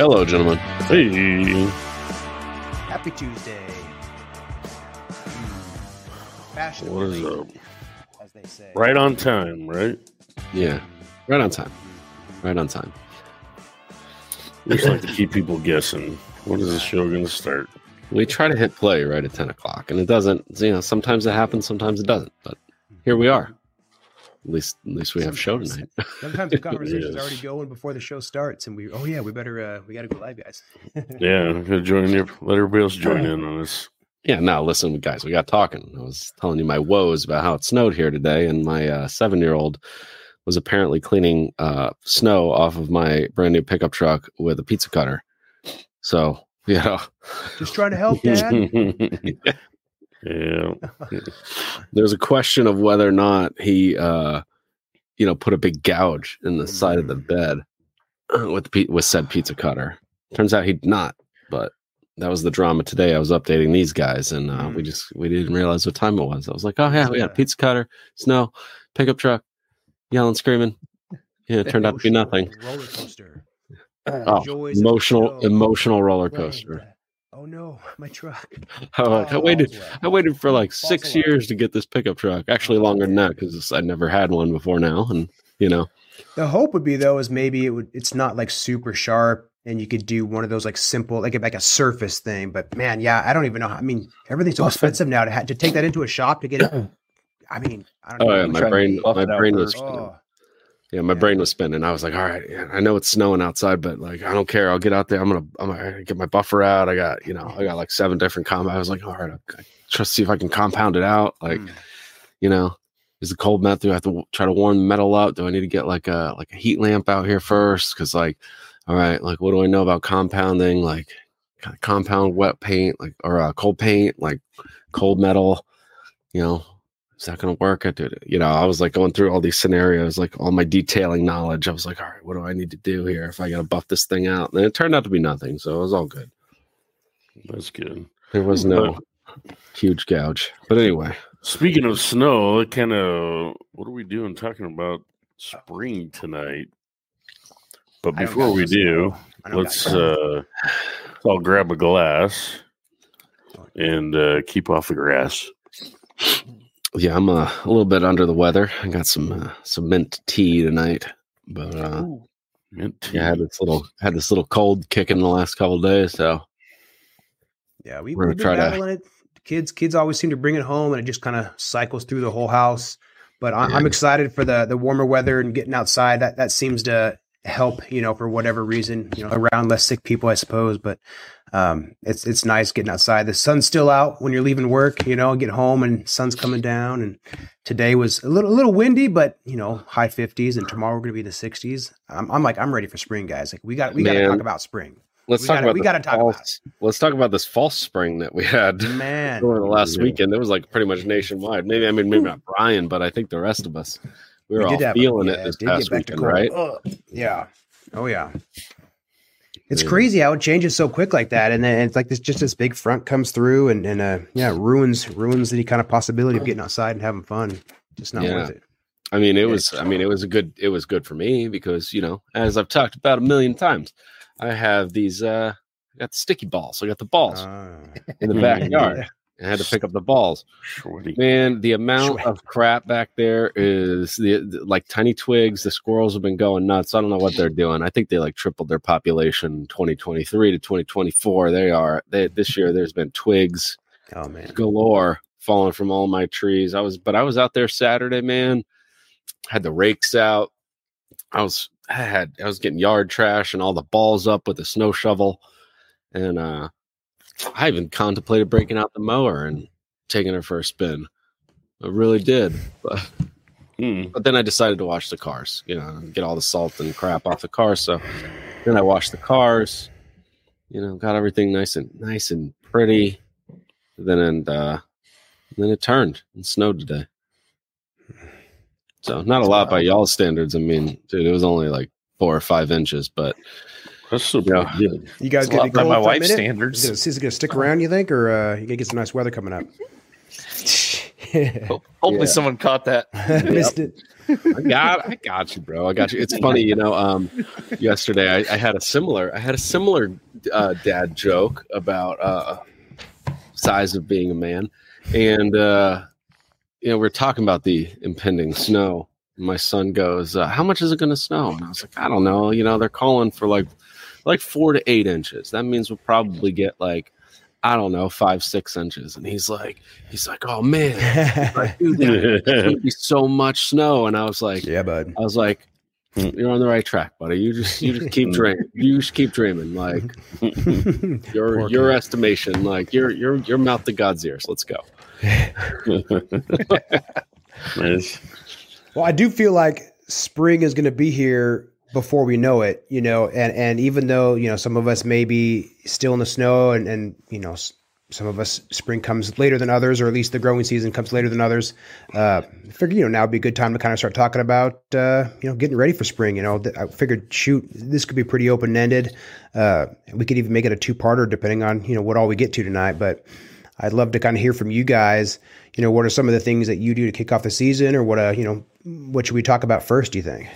Hello, gentlemen. Hey. Happy Tuesday. Fashion What is week, up? as they say. Right on time, right? Yeah, right on time. Right on time. We just like to keep people guessing. When is the show going to start? We try to hit play right at 10 o'clock, and it doesn't, sometimes it happens, sometimes it doesn't. But here we are. At least we have show tonight. Sometimes the conversation's already going before the show starts, and we better, we got to go live, guys. Yeah, let everybody else join in on this. Yeah, now listen, guys, we got talking. I was telling you my woes about how it snowed here today, and my 7-year-old was apparently cleaning snow off of my brand new pickup truck with a pizza cutter. So, just trying to help, Dad. Yeah. There's a question of whether or not he, put a big gouge in the side of the bed with said pizza cutter. Turns out he'd not, but that was the drama today. I was updating these guys, and we didn't realize what time it was. I was like, oh yeah, we got a pizza cutter, snow, pickup truck, yelling, screaming. Yeah, it turned out to be nothing. Roller coaster. Emotional roller coaster. Oh no, my truck. I waited for like 6 years to get this pickup truck. Actually, longer than that because I never had one before now, and The hope would be though is maybe it's not like super sharp, and you could do one of those like simple like a surface thing. But man, yeah, I don't even know. I mean, everything's so expensive now to take that into a shop to get it. I mean, I don't know. Yeah, my brain was spinning. Yeah, my brain was spinning. I was like, all right, I know it's snowing outside, but like, I don't care. I'll get out there. I'm gonna get my buffer out. I got like 7 different compound. I was like, all right, I'll just see if I can compound it out. Like, is the cold metal? Do I have to try to warm the metal up? Do I need to get like a heat lamp out here first? Because like, all right, like, what do I know about compounding? Like, kind of compound wet paint, like, or cold paint, like cold metal, Is that going to work? I was like going through all these scenarios, like all my detailing knowledge. I was like, all right, what do I need to do here if I got to buff this thing out? And it turned out to be nothing. So it was all good. That's good. There was no huge gouge. But anyway. Speaking of snow, what are we doing talking about spring tonight? But before we do, let's all grab a glass and keep off the grass. Yeah, I'm a little bit under the weather. I got some mint tea tonight, but mint tea. Yeah, I had this little cold kicking the last couple of days. So yeah, we've been battling it. Kids always seem to bring it home, and it just kind of cycles through the whole house. But I'm excited for the warmer weather and getting outside. That seems to help, for whatever reason, around less sick people, I suppose. But it's nice getting outside. The sun's still out when you're leaving work, get home and sun's coming down. And today was a little windy, but high 50s, and tomorrow we're going to be in the 60s. I'm ready for spring, guys. Like we got to talk about spring. Let's talk about this false spring that we had over the last weekend. It was like pretty much nationwide. Maybe not Brian, but I think the rest of us, we were all feeling it this past weekend, right? Yeah. Oh yeah. It's crazy how it changes so quick like that, and then it's like this big front comes through and ruins any kind of possibility of getting outside and having fun. Just not worth it. I mean, it was good for me because as I've talked about a million times, I have these. I got the sticky balls. I got the balls in the backyard. I had to pick up the balls. Man, the amount of crap back there is like tiny twigs. The squirrels have been going nuts. I don't know what they're doing. I think they like tripled their population 2023 to 2024. This year there's been twigs galore falling from all my trees. I was out there Saturday, man. Had the rakes out. I was getting yard trash and all the balls up with a snow shovel. And I even contemplated breaking out the mower and taking her for a spin. I really did. But then I decided to wash the cars, get all the salt and crap off the cars. So then I washed the cars, got everything nice and pretty. Then it turned and snowed today. So not a lot by y'all's standards. I mean, dude, it was only like 4 or 5 inches, but that's so good. You guys get any cold by my wife's standards? Is it going to stick around, you think, or you going to get some nice weather coming up? Hopefully someone caught that. Missed it. I got you, bro. I got you. It's funny, yesterday I had a similar dad joke about size of being a man, and we're talking about the impending snow. My son goes, "How much is it going to snow?" And I was like, "I don't know. They're calling for like 4 to 8 inches. That means we'll probably get 5-6 inches." And he's like, "Oh man, dude, there's gonna be so much snow." And I was like, "Yeah, bud." I was like, "You're on the right track, buddy. You just keep dreaming. You just keep dreaming. Like your estimation, like your mouth to God's ears. Let's go." Nice. Well, I do feel like spring is going to be here before we know it, and even though, some of us may be still in the snow and some of us spring comes later than others, or at least the growing season comes later than others. I figured, now would be a good time to kind of start talking about, getting ready for spring. I figured, this could be pretty open-ended. We could even make it a 2-parter depending on, what all we get to tonight, but I'd love to kind of hear from you guys. What are some of the things that you do to kick off the season, or what should we talk about first, do you think?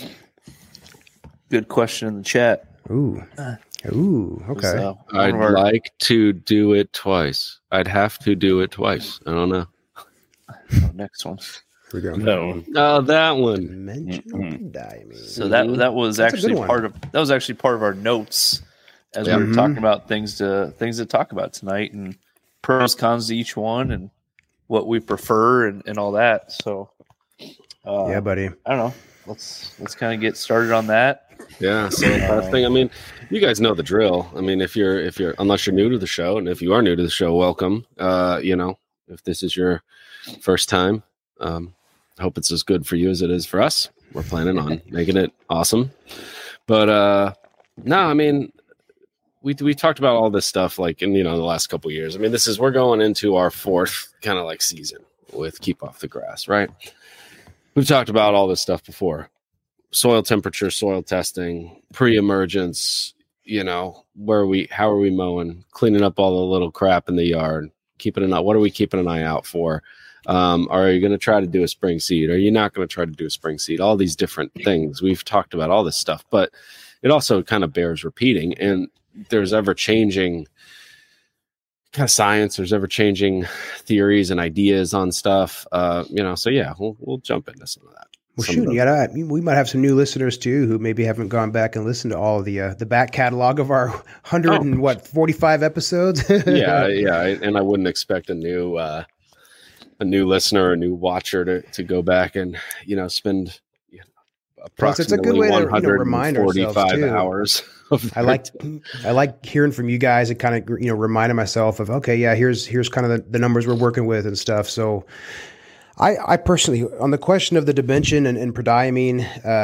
Good question in the chat. Ooh, okay. I'd like to do it twice. I'd have to do it twice. I don't know. Next one. That one. Oh, that one. So that was actually part of our notes as we were talking about things to talk about tonight, and pros, cons to each one, and what we prefer and all that. So yeah, buddy. I don't know. Let's kind of get started on that. Yeah. So first thing, you guys know the drill. If you're unless you're new to the show, and if you are new to the show, welcome. If this is your first time, I hope it's as good for you as it is for us. We're planning on making it awesome. But no, we talked about all this stuff in the last couple of years. We're going into our 4th kind of season with Keep Off the Grass, right? We've talked about all this stuff before. Soil temperature, soil testing, pre-emergence, how are we mowing, cleaning up all the little crap in the yard, what are we keeping an eye out for? Are you going to try to do a spring seed? Are you not going to try to do a spring seed? All these different things. We've talked about all this stuff, but it also kind of bears repeating, and there's ever-changing kind of science. There's ever-changing theories and ideas on stuff. So yeah, we'll jump into some of that. Well, we might have some new listeners too who maybe haven't gone back and listened to all of the back catalog of our 45 episodes. yeah, and I wouldn't expect a new listener or a new watcher to go back and spend approximately it's a good way to remind ourselves 45 hours. I like hearing from you guys and kind of reminding myself of, okay, yeah, here's kind of the numbers we're working with and stuff. So I personally, on the question of the dimension and prodiamine,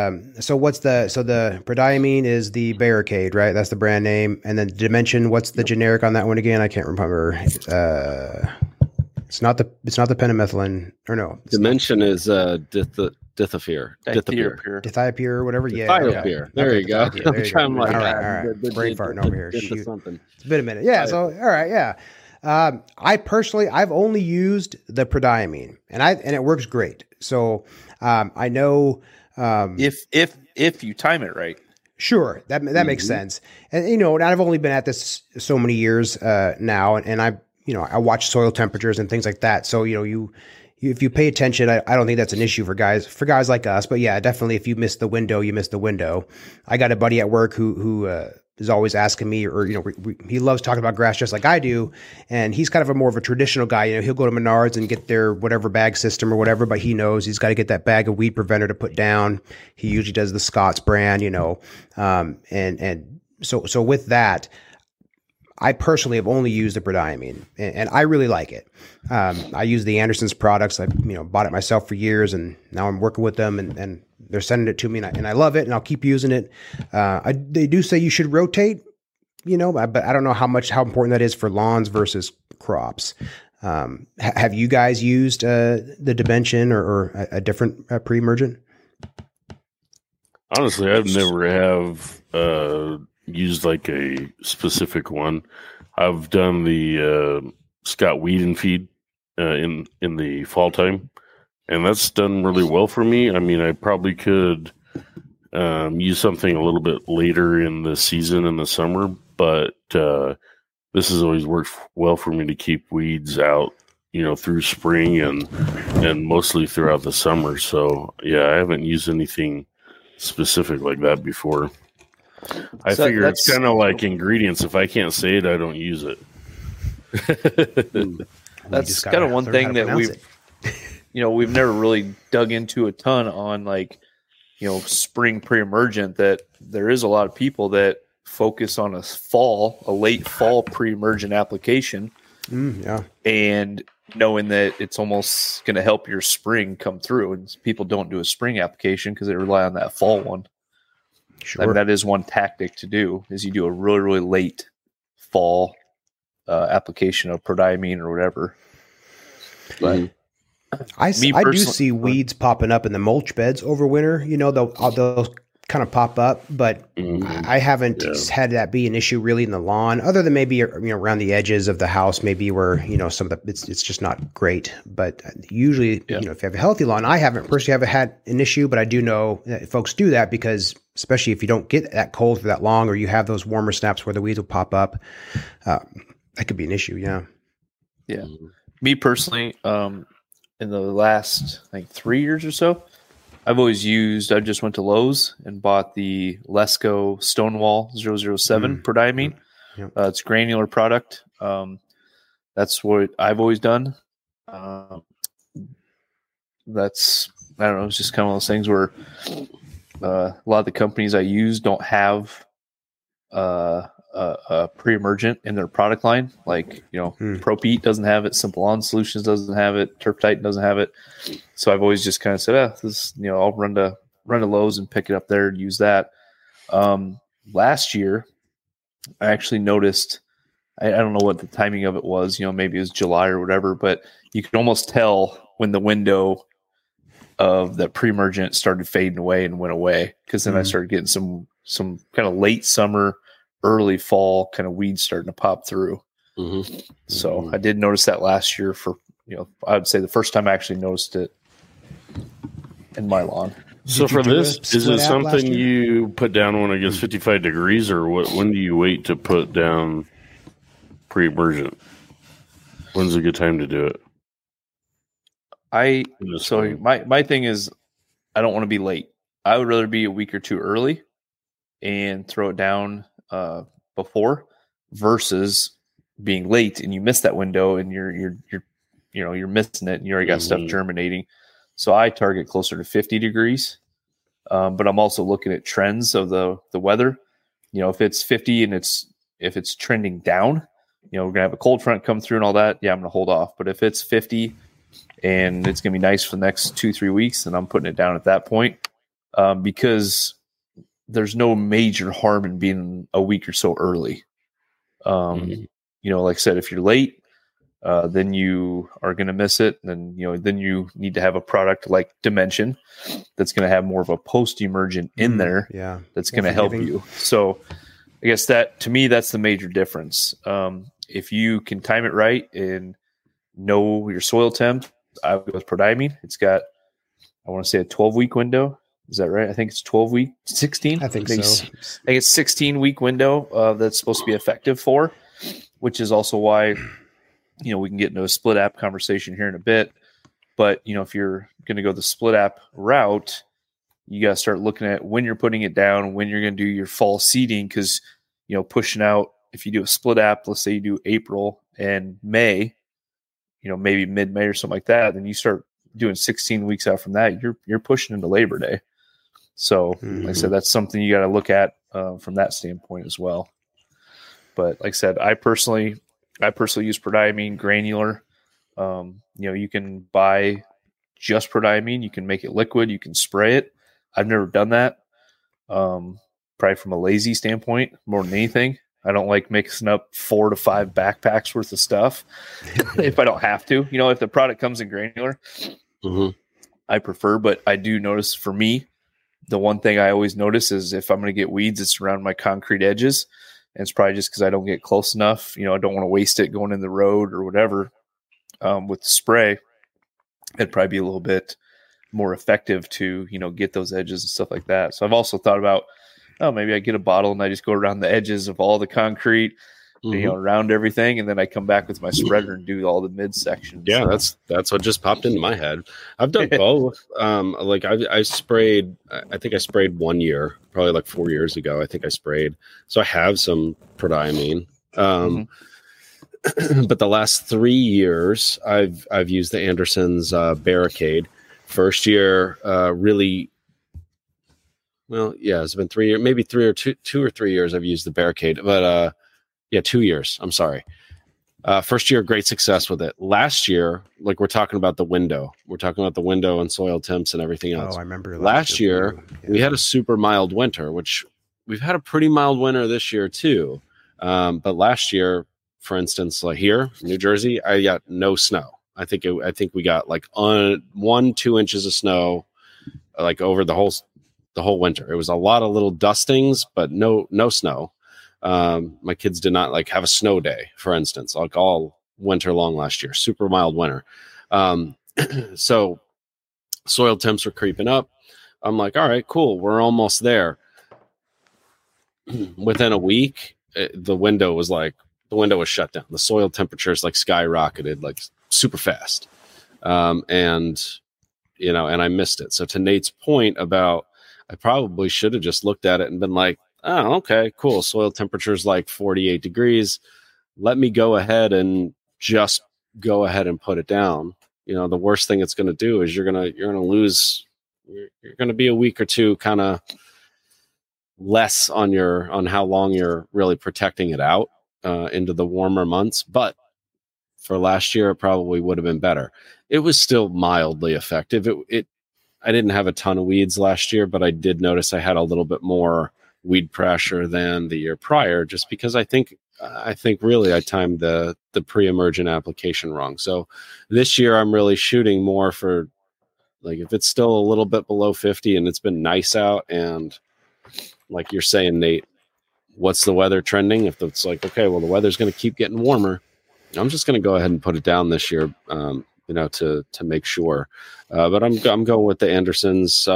the prodiamine is the Barricade, right? That's the brand name. And then the dimension, what's the generic on that one again? I can't remember. It's not the pendimethalin, or no. Dimension is dithiapyr. Dithiapyr or whatever. Yeah. Dithiapyr. There you go. I'm trying all right. Brain farting over here. Shoot. It's been a minute. Yeah. So, all right. Yeah. I've only used the prodiamine, and it works great. So, I know, if you time it right. Sure. That makes sense. And, and I've only been at this so many years, now, and I watch soil temperatures and things like that. So, if you pay attention, I don't think that's an issue for guys like us. But yeah, definitely, if you miss the window, you miss the window. I got a buddy at work who is always asking me, or he loves talking about grass just like I do, and he's kind of more of a traditional guy. He'll go to Menards and get their whatever bag system or whatever, but he knows he's got to get that bag of weed preventer to put down. He usually does the Scott's brand, and so with that, I personally have only used the prodiamine, and I really like it. I use the Anderson's products. I bought it myself for years, and now I'm working with them, and they're sending it to me, and I love it, and I'll keep using it. They do say you should rotate, but I don't know how important that is for lawns versus crops. Have you guys used the Dimension or a different pre-emergent? Honestly, I've never have used like a specific one. I've done the Scott Weed and Feed in the fall time, and that's done really well for me. I mean, I probably could use something a little bit later in the season in the summer, but this has always worked well for me to keep weeds out, through spring and mostly throughout the summer. So yeah, I haven't used anything specific like that before. I figure it's kind of like ingredients. If I can't say it, I don't use it. That's kind of one thing that we've never really dug into a ton on, like, spring pre-emergent, that there is a lot of people that focus on a late fall pre-emergent application. And knowing that it's almost going to help your spring come through, and people don't do a spring application because they rely on that fall one. Sure. I mean, that is one tactic to do, is you do a really, really late fall application of prodiamine or whatever. But I do see weeds popping up in the mulch beds over winter. They'll kind of pop up, but I haven't had that be an issue really in the lawn, other than maybe around the edges of the house, maybe where some of the it's just not great. But usually, if you have a healthy lawn, I haven't had an issue, but I do know that folks do that, because especially if you don't get that cold for that long, or you have those warmer snaps where the weeds will pop up, that could be an issue. Yeah. Me personally, in the last 3 years or so, I just went to Lowe's and bought the Lesco Stonewall 007 prodiamine. It's a granular product. That's what I've always done. It's just kind of those things where a lot of the companies I use don't have a pre-emergent in their product line. Like, ProPete doesn't have it, Simple Lawn Solutions doesn't have it, Turf Titan doesn't have it. So I've always just kind of said, I'll run to Lowe's and pick it up there and use that. Last year, I actually noticed, I don't know what the timing of it was, maybe it was July or whatever, but you could almost tell when the window of the pre-emergent started fading away and went away, because then I started getting some kind of late summer, early fall kind of weeds starting to pop through. So I did notice that last year for, I would say the first time I actually noticed it in my lawn. So for this, is it something you put down when it gets 55 degrees, or when do you wait to put down pre-emergent? When's a good time to do it? My thing is, I don't want to be late. I would rather be a week or two early and throw it down before, versus being late and you miss that window and you're missing it and you already got stuff germinating. So I target closer to 50 degrees. But I'm also looking at trends of the weather. If it's 50 and if it's trending down, we're gonna have a cold front come through and all that. Yeah, I'm gonna hold off. But if it's 50 and it's gonna be nice for the next 2-3 weeks, then I'm putting it down at that point, because there's no major harm in being a week or so early. Like I said, if you're late, then you are going to miss it. And then you need to have a product like Dimension that's going to have more of a post-emergent in there. Yeah, that's going to help you. So I guess that, to me, that's the major difference. If you can time it right and know your soil temp, I would go with prodiamine. It's got, I want to say, a 12-week window. Is that right? I think it's 12-week, 16. I think so. I think it's 16-week window that's supposed to be effective for, which is also why, we can get into a split app conversation here in a bit. But, if you're going to go the split app route, you got to start looking at when you're putting it down, when you're going to do your fall seeding, because, pushing out, if you do a split app, let's say you do April and May, maybe mid-May or something like that, then you start doing 16 weeks out from that, you're pushing into Labor Day. So like I said, that's something you got to look at from that standpoint as well. But like I said, I personally use prodiamine granular. You can buy just prodiamine. You can make it liquid. You can spray it. I've never done that. Probably from a lazy standpoint more than anything. I don't like mixing up 4 to 5 backpacks worth of stuff if I don't have to. If the product comes in granular, I prefer. But I do notice, for me, the one thing I always notice is if I'm going to get weeds, it's around my concrete edges. And it's probably just because I don't get close enough. I don't want to waste it going in the road or whatever. with spray, it'd probably be a little bit more effective to, get those edges and stuff like that. So I've also thought about, maybe I get a bottle and I just go around the edges of all the concrete, around everything, and then I come back with my spreader and do all the midsection. Yeah, that's what just popped into my head. I've done both. Like I sprayed. I think I sprayed 1 year, probably like 4 years ago. I think I sprayed. So I have some prodiamine. But the last 3 years, I've used the Anderson's Barricade. First year, really. Well, yeah, it's been 3 years, maybe 2 or 3 years. I've used the Barricade, but 2 years. I'm sorry. First year, great success with it. Last year, like we're talking about the window. We're talking about the window and soil temps and everything else. Oh, I remember last year we had a super mild winter, which we've had a pretty mild winter this year too. But last year, for instance, like here, New Jersey, I got no snow. I think we got like 1-2 inches of snow, like over the whole winter. It was a lot of little dustings, but no snow. My kids did not like have a snow day, for instance, like all winter long last year. Super mild winter. So soil temps were creeping up. I'm like, all right, cool, we're almost there. Within a week, the window was shut down. The soil temperatures like skyrocketed, like super fast. And I missed it. So to Nate's point about, I probably should have just looked at it and been like, oh, okay, cool. Soil temperature's like 48 degrees. Let me go ahead and just go ahead and put it down. The worst thing it's going to do is you're going to lose, you're going to be a week or two kind of less on how long you're really protecting it out into the warmer months. But for last year, it probably would have been better. It was still mildly effective. I didn't have a ton of weeds last year, but I did notice I had a little bit more weed pressure than the year prior, just because I think really I timed the pre-emergent application wrong. So this year I'm really shooting more for, like, if it's still a little bit below 50 and it's been nice out, and like you're saying, Nate, what's the weather trending? If it's like, okay, well, the weather's going to keep getting warmer, I'm just going to go ahead and put it down this year, to make sure. But I'm going with the Anderson's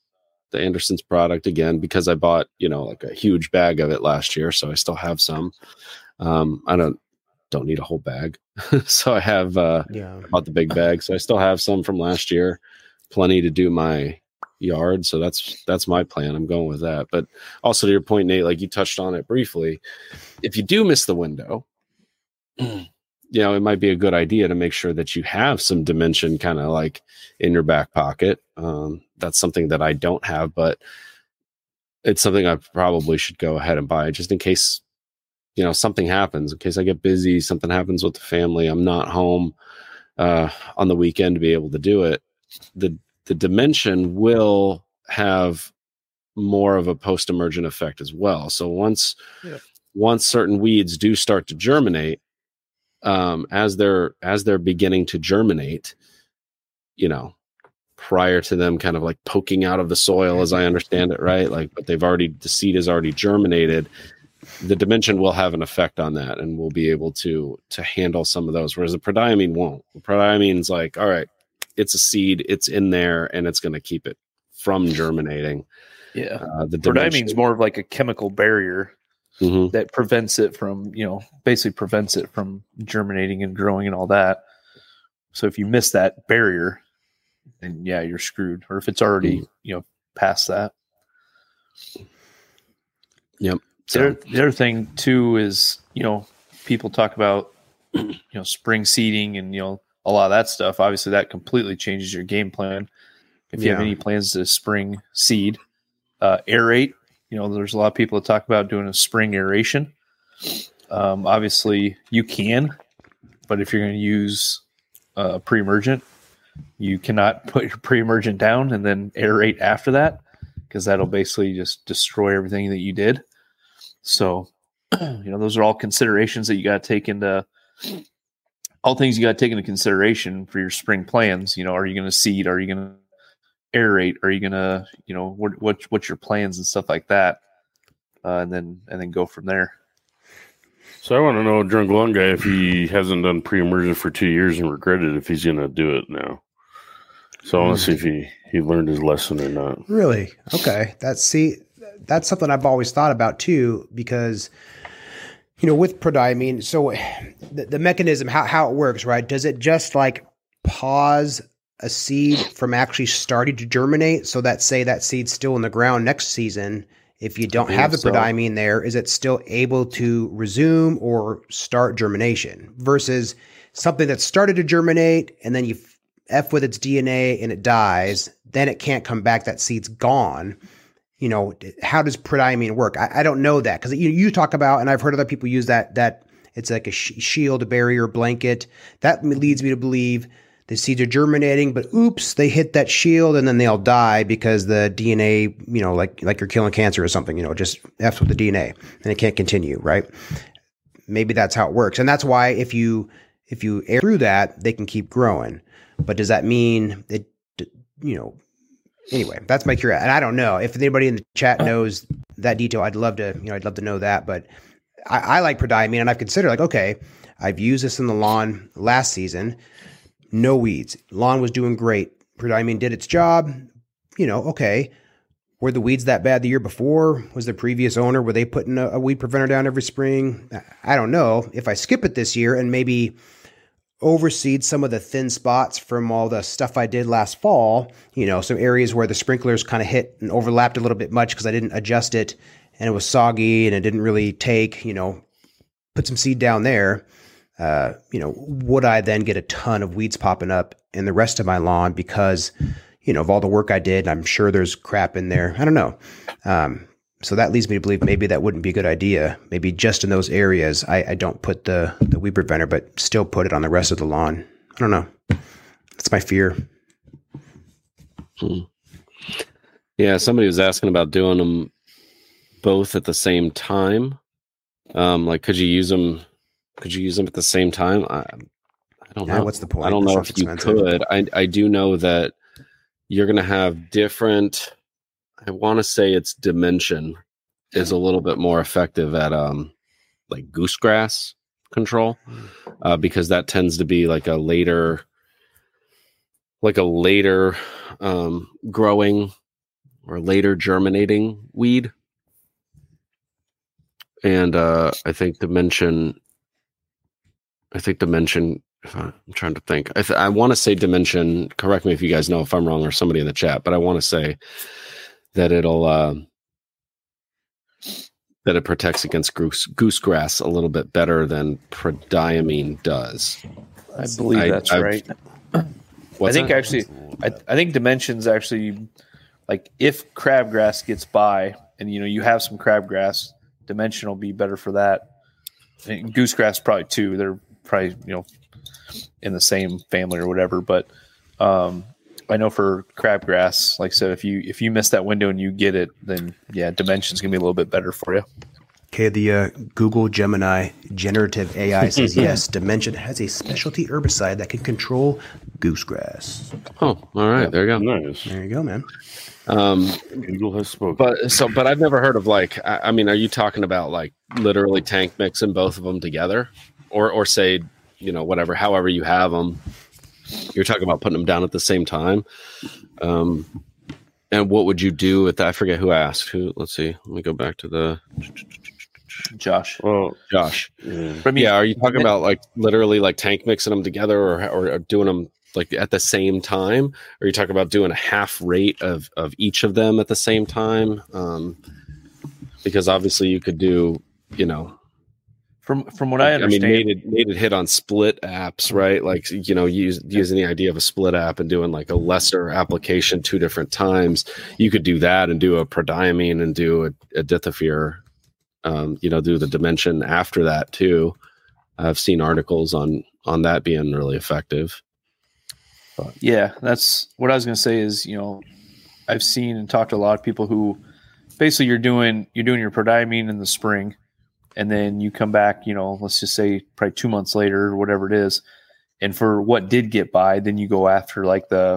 product again, because I bought, like a huge bag of it last year. So I still have some. I don't need a whole bag. So I have, I bought the big bag. So I still have some from last year, plenty to do my yard. So that's my plan. I'm going with that. But also to your point, Nate, like you touched on it briefly, if you do miss the window, it might be a good idea to make sure that you have some dimension kind of like in your back pocket. That's something that I don't have, but it's something I probably should go ahead and buy, just in case, something happens, in case I get busy, something happens with the family, I'm not home on the weekend to be able to do it. The dimension will have more of a post-emergent effect as well. So once certain weeds do start to germinate, as they're beginning to germinate, prior to them kind of like poking out of the soil, as I understand it, right? Like, but the seed has already germinated. The dimension will have an effect on that, and we'll be able to handle some of those. Whereas the prodiamine won't. The prodiamine's like, all right, it's a seed, it's in there, and it's going to keep it from germinating. Yeah, the prodiamine's more of like a chemical barrier that prevents it from, basically prevents it from germinating and growing and all that. So if you miss that barrier, then you're screwed. Or if it's already, past that. Yep. So the other thing too is, people talk about, spring seeding and, a lot of that stuff. Obviously that completely changes your game plan. If you have any plans to spring seed, aerate, there's a lot of people that talk about doing a spring aeration. Obviously you can, but if you're going to use pre-emergent, you cannot put your pre-emergent down and then aerate after that, because that'll basically just destroy everything that you did. So, those are all considerations that you got to take into, all things you got to take into consideration for your spring plans. Are you going to seed? Are you going to aerate? Are you going to, what's your plans and stuff like that? And then go from there. So I want to know, Drunk Lung Guy, if he hasn't done pre-emergent for 2 years and regretted if he's going to do it now. So I want to see if he learned his lesson or not. Really? Okay. That's something I've always thought about too, because, with prodiamine, so the mechanism, how it works, right? Does it just like pause a seed from actually starting to germinate? So that say that seed's still in the ground next season, if you don't have the prodiamine there, is it still able to resume or start germination versus something that started to germinate and then you F with its DNA and it dies, then it can't come back. That seed's gone. How does prodiamine work? I don't know that because you talk about, and I've heard other people use that it's like a shield, a barrier, blanket. That leads me to believe the seeds are germinating, but oops, they hit that shield and then they'll die because the DNA, like you're killing cancer or something, just F's with the DNA and it can't continue, right? Maybe that's how it works. And that's why if you air through that, they can keep growing. But does that mean that, anyway, that's my curiosity. And I don't know if anybody in the chat knows that detail. I'd love to know that, but I like prodiamine and I've considered like, okay, I've used this in the lawn last season. No weeds. Lawn was doing great. Prodiamine did its job. Okay. Were the weeds that bad the year before? Was the previous owner, were they putting a weed preventer down every spring? I don't know. If I skip it this year and maybe overseed some of the thin spots from all the stuff I did last fall, some areas where the sprinklers kind of hit and overlapped a little bit much because I didn't adjust it and it was soggy and it didn't really take, put some seed down there. Would I then get a ton of weeds popping up in the rest of my lawn because, of all the work I did? I'm sure there's crap in there. I don't know. So that leads me to believe maybe that wouldn't be a good idea. Maybe just in those areas, I don't put the weed preventer, but still put it on the rest of the lawn. I don't know. That's my fear. Yeah, somebody was asking about doing them both at the same time. Could you use them at the same time? I don't know. What's the point? I don't know if you could. I do know that you're going to have different. I want to say its dimension is a little bit more effective at like goosegrass control because that tends to be like a later growing or later germinating weed. And I think dimension. I'm trying to think. I want to say dimension. Correct me if you guys know if I'm wrong or somebody in the chat, but I want to say that that it protects against goosegrass a little bit better than prodiamine does. I believe that's right. I think that? Actually, I think dimensions actually, like if crabgrass gets by and you have some crabgrass, dimension will be better for that. And goosegrass probably too. They're probably in the same family or whatever, but I know for crabgrass, like I said, if you miss that window and you get it, then yeah, dimension's gonna be a little bit better for you. Okay, the Google Gemini generative AI says yes, Dimension has a specialty herbicide that can control goosegrass. Oh, all right, there you go. Nice. There you go, man. Google has spoken. But I've never heard of I mean, are you talking about like literally tank mixing both of them together, or say whatever, however you have them? You're talking about putting them down at the same time. And what would you do with that? I forget who asked. Let's see. Let me go back to the Josh. Oh, Josh. Yeah. Are you talking about like literally like tank mixing them together or doing them like at the same time? Or are you talking about doing a half rate of each of them at the same time? Because obviously you could do, From what I understand, I mean, made it hit on split apps, right? Like, using the idea of a split app and doing like a lesser application 2 different times. You could do that and do a prodiamine and do a dithafir, do the dimension after that too. I've seen articles on that being really effective. Yeah, that's what I was going to say is, I've seen and talked to a lot of people who basically you're doing your prodiamine in the spring. And then you come back, let's just say probably 2 months later or whatever it is. And for what did get by, then you go after like the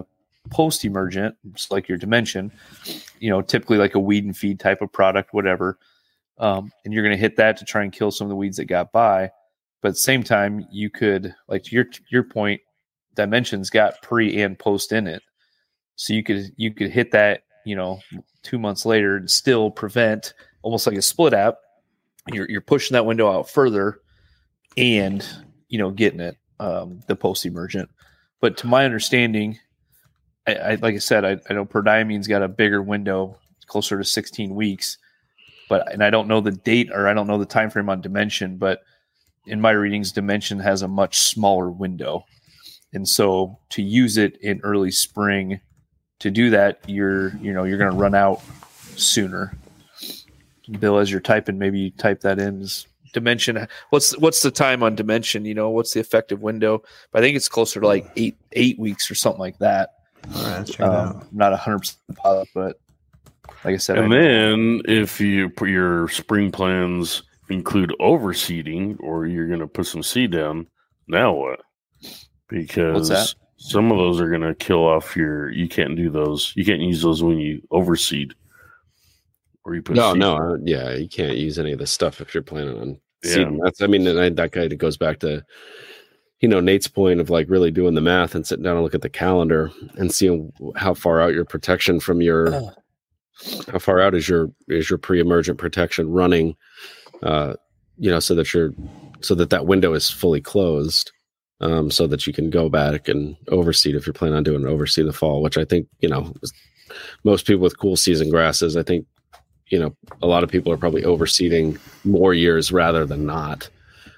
post-emergent, just like your dimension, typically like a weed and feed type of product, whatever. and you're going to hit that to try and kill some of the weeds that got by. But at the same time, you could, like to your point, Dimension's got pre and post in it, so you could hit that 2 months later and still prevent, almost like a split app. You're pushing that window out further, and getting it the post emergent. But to my understanding, I like I said, I know Prodiamine's got a bigger window, closer to 16 weeks, and I don't know the date, or I don't know the time frame on Dimension, but in my readings, Dimension has a much smaller window. And so to use it in early spring, to do that, you're going to run out sooner. Bill, as you're typing, maybe you type that in as Dimension. What's the time on Dimension? What's the effective window? But I think it's closer to like eight weeks or something like that. All right, let's check it out. I'm not 100% positive, but like I said. And then if you put your spring plans include overseeding, or you're going to put some seed down, now what? Because some of those are going to kill off you can't do those. You can't use those when you overseed. Or you put you can't use any of this stuff if you're planning on seeding. That kind of goes back to, Nate's point of like really doing the math and sitting down and look at the calendar and seeing how far out your protection from how far out is your pre-emergent protection running, so that window is fully closed. So that you can go back and overseed if you're planning on doing an overseed in the fall, which I think, most people with cool season grasses, I think, a lot of people are probably overseeding more years rather than not.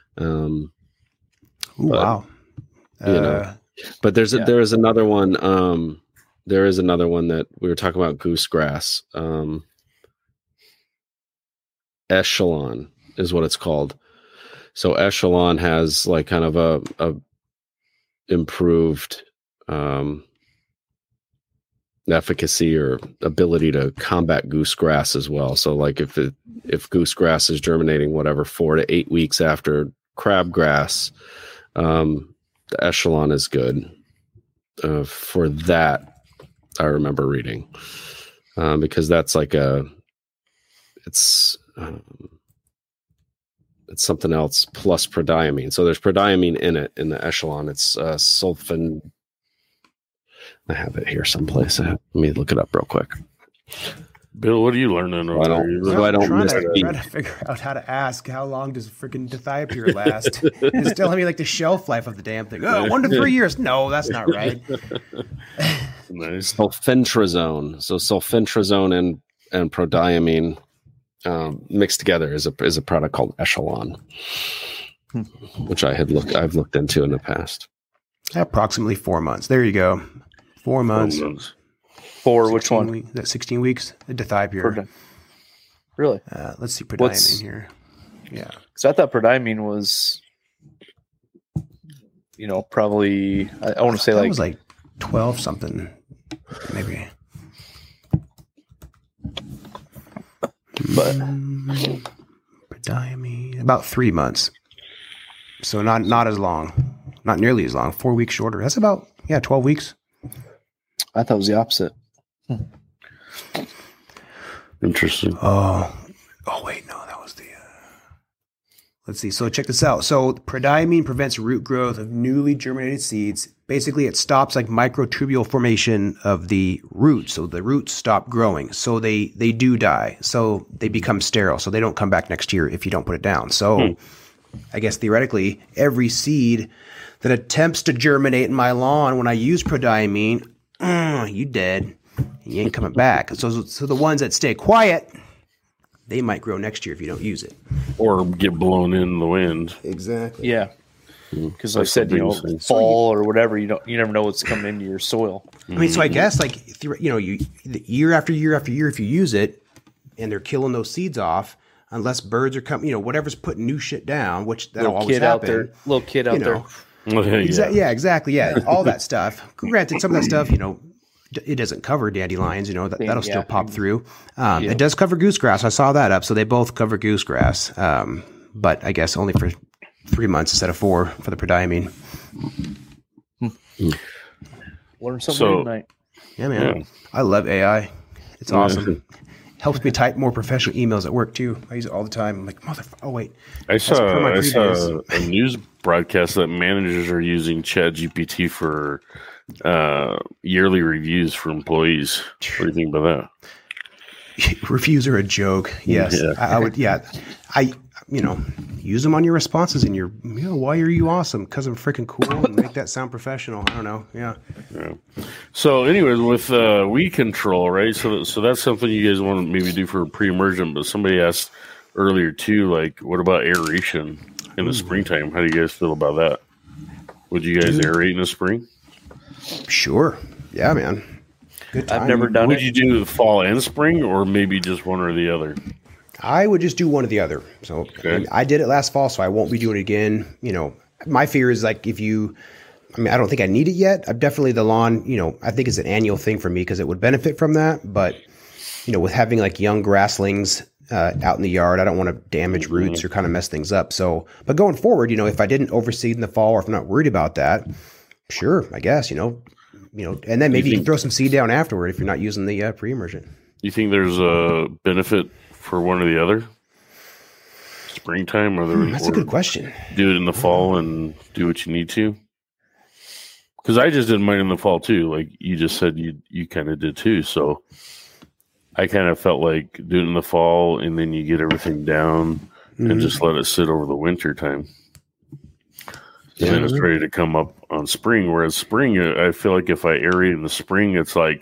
Wow. But there is another one. There is another one that we were talking about, goosegrass. Echelon is what it's called. So Echelon has like kind of a improved efficacy or ability to combat goosegrass as well. So like if goosegrass is germinating 4 to 8 weeks after crabgrass, the Echelon is good for that. I remember reading because that's like it's something else plus prodiamine. So there's prodiamine in it in the Echelon. It's sulfin. I have it here someplace. Let me look it up real quick. Bill, what are you learning over there? I don't miss it. Trying to figure out how to ask how long does freaking dithiopyr last. It's telling me like the shelf life of the damn thing. 1 to 3 years. No, that's not right. Nice. Sulfentrazone. So sulfentrazone and prodiamine mixed together is a product called Echelon, which I've looked into in the past. Approximately 4 months. There you go. 4 months. For which one? 16 weeks. The dithiopyr. Really? Let's see prodiamine here. Yeah. So I thought prodiamine was, probably. I want to say it was like 12 something, maybe. But prodiamine about 3 months. So not as long, not nearly as long. 4 weeks shorter. That's about 12 weeks. I thought it was the opposite. Interesting. Oh wait, no, that was the. Let's see. So check this out. So prodiamine prevents root growth of newly germinated seeds. Basically, it stops like microtubule formation of the roots. So the roots stop growing. So they do die. So they become sterile. So they don't come back next year if you don't put it down. So I guess theoretically, every seed that attempts to germinate in my lawn when I use prodiamine, you dead. You ain't coming back. So the ones that stay quiet, they might grow next year if you don't use it. Or get blown in the wind. Exactly. Yeah. Because like I said, fall or whatever, you never know what's coming into your soil. I mean, so I guess you year after year after year, if you use it and they're killing those seeds off, unless birds are coming, whatever's putting new shit down, which that'll always happen. Little kid out there. Yeah, exactly. Yeah, all that stuff. Granted, some of that stuff, it doesn't cover dandelions. That'll still pop through. It does cover goosegrass. I saw that up. So they both cover goosegrass, but I guess only for 3 months instead of 4 for the prodiamine. Learn something tonight. Yeah, man. Yeah. I love AI. It's awesome. helps me type more professional emails at work too. I use it all the time. I'm like, motherfucker. Oh wait, I saw a news broadcast that managers are using ChatGPT for yearly reviews for employees. What do you think about that? Reviews are a joke. Yes, yeah. I would. Yeah, use them on your responses and your, why are you awesome? Because I'm freaking cool, and make that sound professional. I don't know. Yeah. So anyways, with weed control, right? So that's something you guys want to maybe do for pre-emergent, but somebody asked earlier too, like, what about aeration in the springtime? How do you guys feel about that? Would you guys aerate in the spring? Sure. Yeah, man. Good time. I've never done it. Would you do fall and spring, or maybe just one or the other? I would just do one or the other. So I did it last fall, so I won't be doing it again. My fear is like I don't think I need it yet. I've definitely the lawn, I think it's an annual thing for me because it would benefit from that. But, with having like young grasslings out in the yard, I don't want to damage roots or kind of mess things up. So, but going forward, if I didn't overseed in the fall or if I'm not worried about that, sure, I guess, and then maybe you can throw some seed down afterward if you're not using the pre-emergent. You think there's a benefit for one or the other? Springtime that's a good question. Do it in the fall and do what you need to? Because I just did mine in the fall too. Like you just said, you kind of did too. So I kind of felt like do it in the fall and then you get everything down and just let it sit over the winter time. And then it's ready to come up on spring. Whereas spring, I feel like if I aerate in the spring, it's like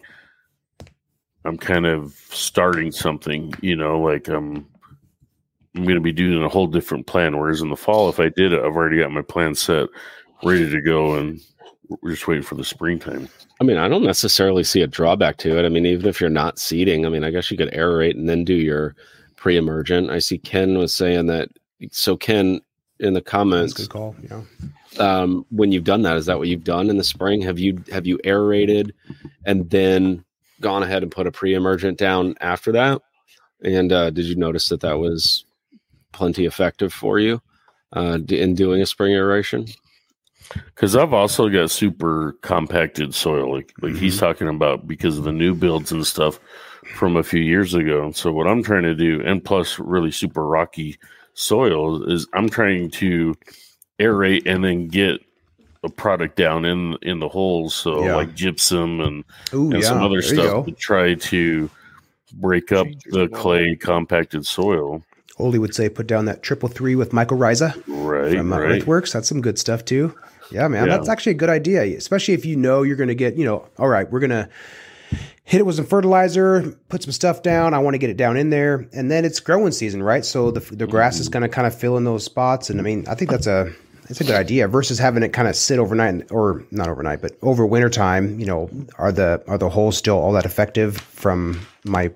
I'm kind of starting something, like I'm going to be doing a whole different plan. Whereas in the fall, if I did it, I've already got my plan set, ready to go, and we're just waiting for the springtime. I mean, I don't necessarily see a drawback to it. I mean, even if you're not seeding, I guess you could aerate and then do your pre-emergent. I see Ken was saying that. So Ken, in the comments, that's a good call. Yeah. When you've done that, is that what you've done in the spring? Have you aerated and then gone ahead and put a pre-emergent down after that? And did you notice that was plenty effective for you in doing a spring aeration? Because I've also got super compacted soil, like he's talking about, because of the new builds and stuff from a few years ago. So what I'm trying to do, and plus really super rocky soil, is I'm trying to aerate and then get a product down in the holes, so like gypsum and some other stuff to try to break up the clay compacted soil. Oldie would say put down that 333 with mycorrhiza from Earthworks. That's some good stuff too. Yeah, man, that's actually a good idea, especially if you're going to get, all right, we're going to hit it with some fertilizer, put some stuff down. I want to get it down in there, and then it's growing season, right? So the grass is going to kind of fill in those spots, and I think that's a good idea versus having it kind of sit overnight, or not overnight, but over winter time. Are the holes still all that effective from my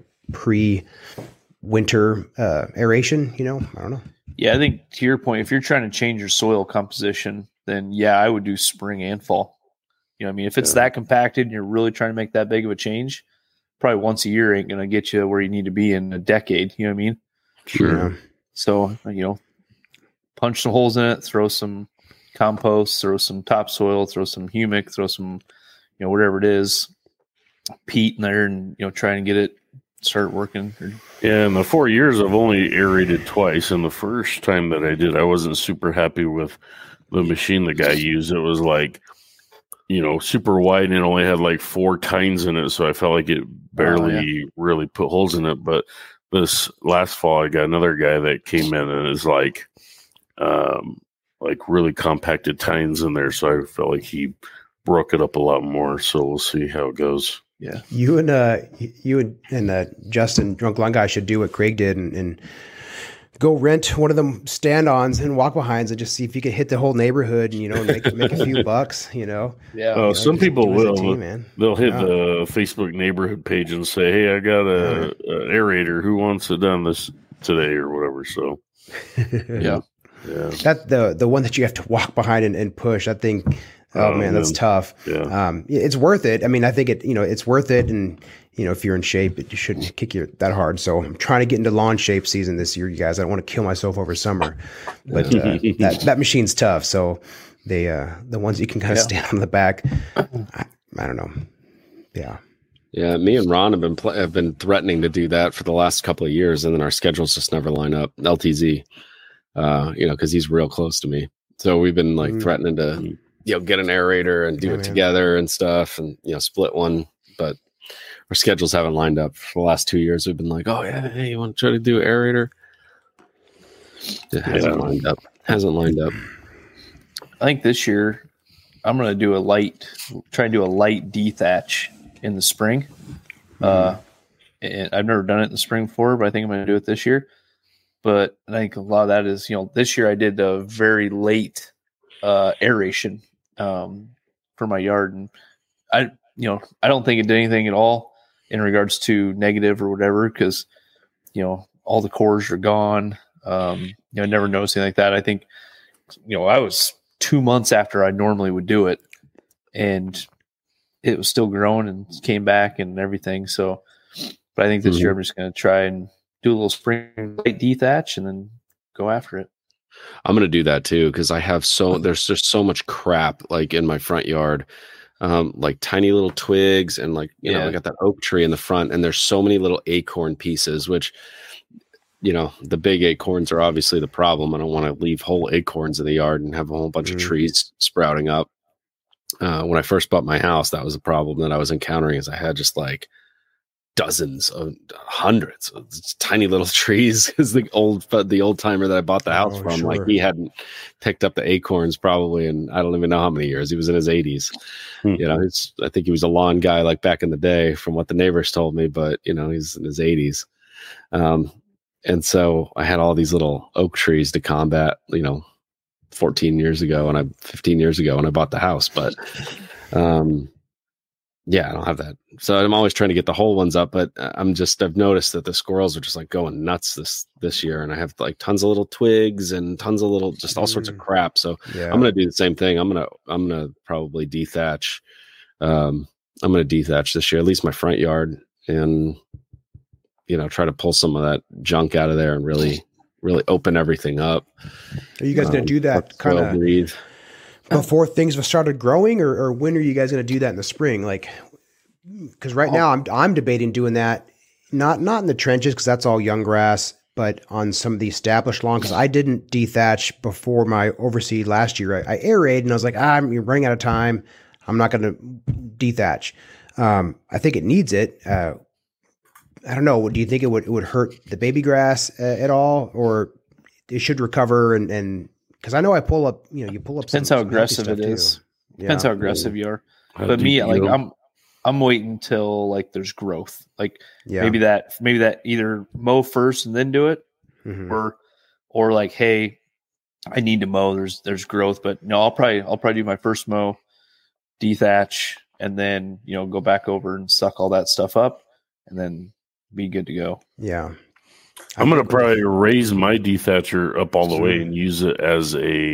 pre-winter aeration? I don't know. Yeah, I think to your point, if you're trying to change your soil composition, then I would do spring and fall. If it's that compacted and you're really trying to make that big of a change, probably once a year ain't going to get you where you need to be in a decade. You know what I mean? Sure. Yeah. So, punch some holes in it, throw some compost, throw some topsoil, throw some humic, throw some, whatever it is, peat in there, and, try and get it start working. Yeah, in the 4 years, I've only aerated twice. And the first time that I did, I wasn't super happy with the machine the guy used. It was like, super wide, and it only had like 4 tines in it. So I felt like it barely really put holes in it. But this last fall, I got another guy that came in and is like really compacted tines in there. So I felt like he broke it up a lot more. So we'll see how it goes. Yeah. You and Justin, Drunk Lung Guy, should do what Craig did and go rent one of them stand-ons and walk-behinds and just see if you can hit the whole neighborhood and, make a few bucks, Yeah. Some people will. They'll hit the Facebook neighborhood page and say, hey, I got an aerator. Who wants it done this today or whatever? So, yeah. That the one that you have to walk behind and push, that thing. Oh man, that's tough. Yeah. It's worth it. I think it's worth it. And, if you're in shape, it shouldn't kick you that hard. So I'm trying to get into lawn shape season this year, you guys. I don't want to kill myself over summer, but that machine's tough. So the ones you can kind of stand on the back, I don't know. Yeah. Yeah, me and Ron have been threatening to do that for the last couple of years, and then our schedules just never line up. LTZ, because he's real close to me, so we've been like threatening to, get an aerator and do it together and stuff, and split one. But our schedules haven't lined up for the last 2 years. We've been like, oh yeah, hey, you want to try to do aerator? It hasn't lined up. I think this year I'm going to try and do a light dethatch in the spring. And I've never done it in the spring before, but I think I'm going to do it this year. But I think a lot of that is, this year I did a very late aeration for my yard, and I don't think it did anything at all in regards to negative or whatever, because all the cores are gone. I never noticed anything like that. I think I was 2 months after I normally would do it, and it was still growing and came back and everything. So, but I think this year I'm just going to try and do a little spring light dethatch and then go after it. I'm going to do that too, because I have there's just so much crap like in my front yard, like tiny little twigs, and like I got that oak tree in the front, and there's so many little acorn pieces, which the big acorns are obviously the problem. I don't want to leave whole acorns in the yard and have a whole bunch of trees sprouting up. When I first bought my house, that was a problem that I was encountering, is I had just like dozens of hundreds of tiny little trees, because the old timer that I bought the house from, like, he hadn't picked up the acorns probably, and I don't even know how many years. He was in his 80s. I think he was a lawn guy like back in the day, from what the neighbors told me, but he's in his 80s. And so I had all these little oak trees to combat, 15 years ago when I bought the house. But I don't have that. So I'm always trying to get the whole ones up, but I've noticed that the squirrels are just like going nuts this year. And I have like tons of little twigs and tons of little, just all sorts of crap. So I'm going to do the same thing. I'm going to probably dethatch. I'm going to dethatch this year, at least my front yard, and try to pull some of that junk out of there and really, really open everything up. Are you guys going to do that kind of before things have started growing, or when are you guys going to do that in the spring? Like, because right now I'm debating doing that, not in the trenches, because that's all young grass, but on some of the established lawn, because I didn't dethatch before my overseed last year. I aerated, and I was like, I'm running out of time. I'm not going to dethatch. I think it needs it. I don't know. Do you think it would hurt the baby grass at all, or it should recover? And because I know I pull up, you pull up. Depends how aggressive it is. Depends how aggressive you are. But me, like I'm waiting till like there's growth. Like maybe that either mow first and then do it, or like, hey, I need to mow. There's growth, but no, I'll probably do my first mow, dethatch, and then go back over and suck all that stuff up, and then be good to go. Yeah. I'm going to probably raise my dethatcher up all the way and use it as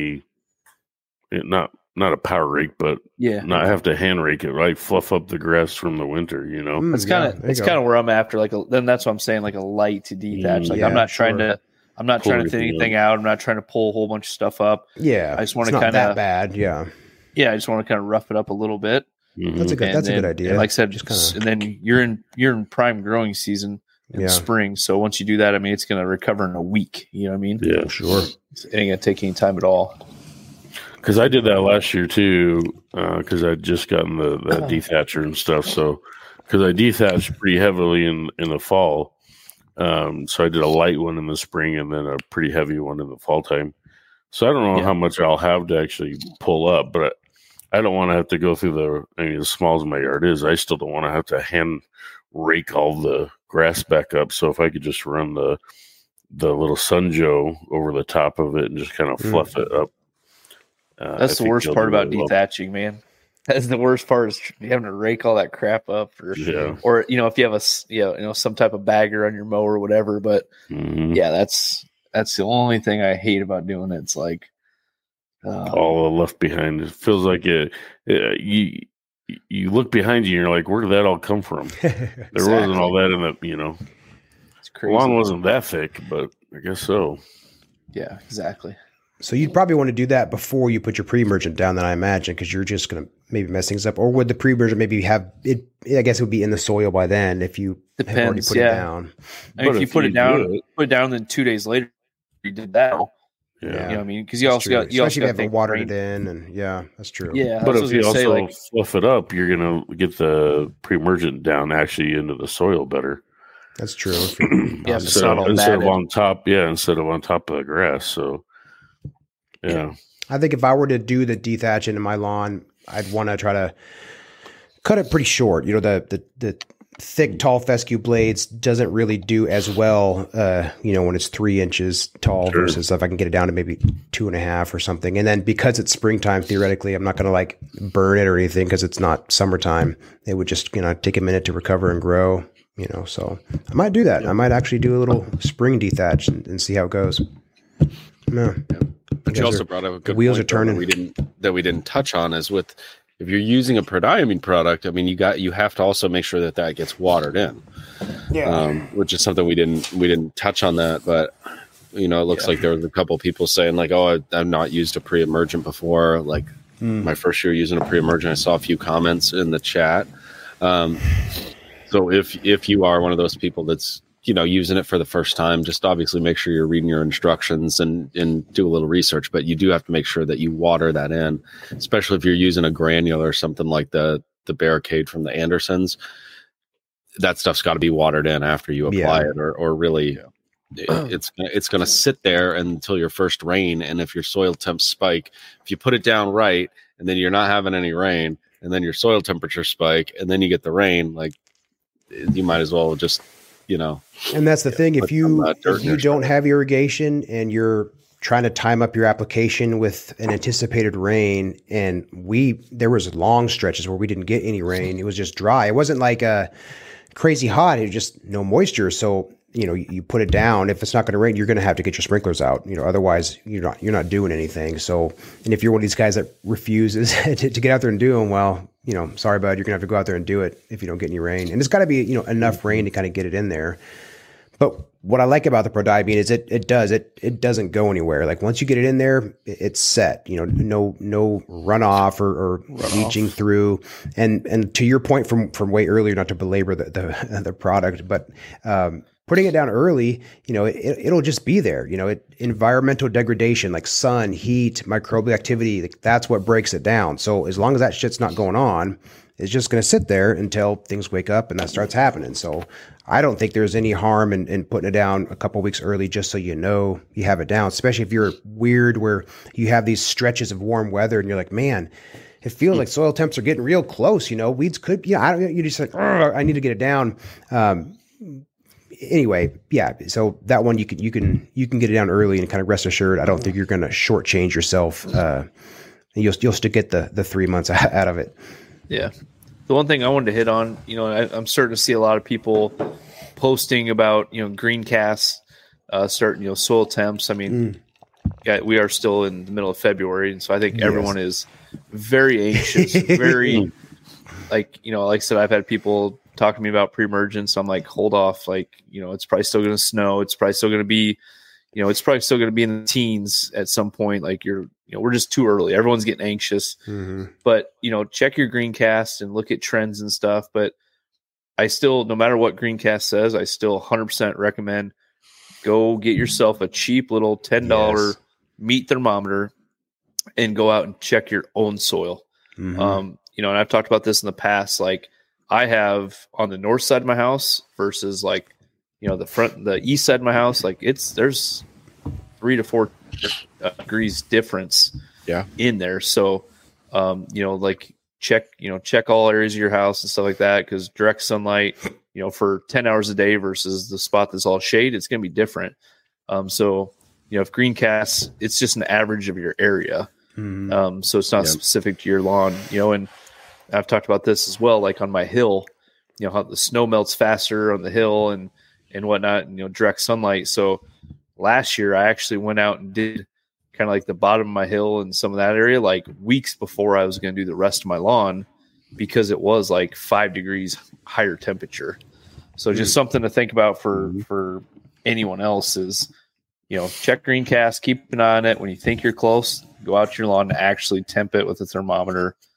not a power rake, but not have to hand rake it, right? Fluff up the grass from the winter, That's kind of where I'm after. Like, then that's what I'm saying, like a light to dethatch. Like I'm not trying to thin anything out. I'm not trying to pull a whole bunch of stuff up. Yeah. I just want to kind of that bad. Yeah. Yeah. I just want to kind of rough it up a little bit. That's a good idea. Like I said, and then you're in prime growing season in spring. So once you do that, I mean, it's going to recover in a week. You know what I mean? Yeah, sure. It ain't going to take any time at all. Because I did that last year too. Because I'd just gotten that dethatcher and stuff. So because I dethatched pretty heavily in the fall, so I did a light one in the spring and then a pretty heavy one in the fall time. So I don't know how much I'll have to actually pull up, but I don't want to have to go through as small as my yard is, I still don't want to have to hand rake all the grass back up. So if I could just run the little Sunjo over the top of it and just kind of fluff it up. That's the worst part about dethatching, man. That's the worst part, is having to rake all that crap up, or if you have some type of bagger on your mower or whatever. But that's the only thing I hate about doing it. It's like, all left behind. It feels like you look behind you and you're like, where did that all come from? There wasn't all that in the, it's crazy. Lawn wasn't that thick, but I guess so. Yeah, exactly. So you'd probably want to do that before you put your pre-emergent down, then, I imagine, because you're just going to maybe mess things up? Or would the pre-emergent maybe have it? I guess it would be in the soil by then if you have already put it down. And if you put it down, then 2 days later you did that. Yeah, you know what I mean, because you also got especially if you haven't watered it in, and that's true. Yeah, but if you also fluff it up, you're gonna get the pre-emergent down actually into the soil better. That's true. Instead of on top of the grass. So yeah. I think if I were to do the dethatch into my lawn, I'd want to try to cut it pretty short. You know, the thick, tall fescue blades doesn't really do as well, when it's 3 inches tall versus if I can get it down to maybe 2.5 or something. And then because it's springtime, theoretically, I'm not going to like burn it or anything because it's not summertime. It would just, take a minute to recover and grow, so I might do that. I might actually do a little spring dethatch and see how it goes. No. But you also brought up a good wheels point are turning. that we didn't touch on is with, if you're using a prodiamine product, I mean, you have to also make sure that gets watered in. Yeah. Which is something we didn't touch on that, but it looks like there was a couple people saying like, oh, I've not used a pre-emergent before. Like my first year using a pre-emergent, I saw a few comments in the chat. So if you are one of those people that's using it for the first time, just obviously make sure you're reading your instructions and do a little research, but you do have to make sure that you water that in, especially if you're using a granular or something like the Barricade from the Andersons. That stuff's got to be watered in after you apply it, or really it's going to sit there until your first rain. And if your soil temps spike, if you put it down right, and then you're not having any rain, and then your soil temperature spike, and then you get the rain, like you might as well just, And that's the thing. If you don't have irrigation and you're trying to time up your application with an anticipated rain, and there was long stretches where we didn't get any rain. It was just dry. It wasn't like crazy hot. It was just no moisture. So, you put it down. If it's not going to rain, you're going to have to get your sprinklers out. Otherwise you're not doing anything. So, and if you're one of these guys that refuses to get out there and do them, well, sorry, bud, you're gonna have to go out there and do it if you don't get any rain. And it's got to be, enough rain to kind of get it in there. But what I like about the prodiamine is it doesn't go anywhere. Like once you get it in there, it's set. No runoff or leaching through. And to your point from way earlier, not to belabor the product, but putting it down early, it'll just be there. Environmental degradation, like sun, heat, microbial activity, that's what breaks it down. So as long as that shit's not going on, it's just going to sit there until things wake up and that starts happening. So I don't think there's any harm in putting it down a couple of weeks early, just so you have it down, especially if you're weird where you have these stretches of warm weather and you're like, man, it feels like soil temps are getting real close. Weeds could, you just like, I need to get it down. Anyway, yeah. So that one you can get it down early and kind of rest assured. I don't think you're going to shortchange yourself. You'll still get the 3 months out of it. Yeah. The one thing I wanted to hit on, I'm starting to see a lot of people posting about greencast, starting soil temps. I mean, we are still in the middle of February, and so I think everyone is very anxious, very like I said, I've had people talk to me about pre-emergence. I'm like, hold off. Like, it's probably still going to snow. It's probably still going to be, it's probably still going to be in the teens at some point. Like we're just too early. Everyone's getting anxious, but check your greencast and look at trends and stuff. But I still, no matter what greencast says, I still 100% recommend go get yourself a cheap little $10 meat thermometer and go out and check your own soil. And I've talked about this in the past, like, I have on the north side of my house versus like, the east side of my house, like there's 3 to 4 degrees difference in there. So, like check all areas of your house and stuff like that. 'Cause direct sunlight, for 10 hours a day versus the spot that's all shade, it's going to be different. So, if greencast, it's just an average of your area. So it's not specific to your lawn, and I've talked about this as well, like on my hill, how the snow melts faster on the hill and whatnot, and, direct sunlight. So last year I actually went out and did kind of like the bottom of my hill and some of that area, like weeks before I was going to do the rest of my lawn, because it was like 5 degrees higher temperature. So just something to think about for anyone else is, check greencast, keep an eye on it. When you think you're close, go out to your lawn and actually temp it with a thermometer.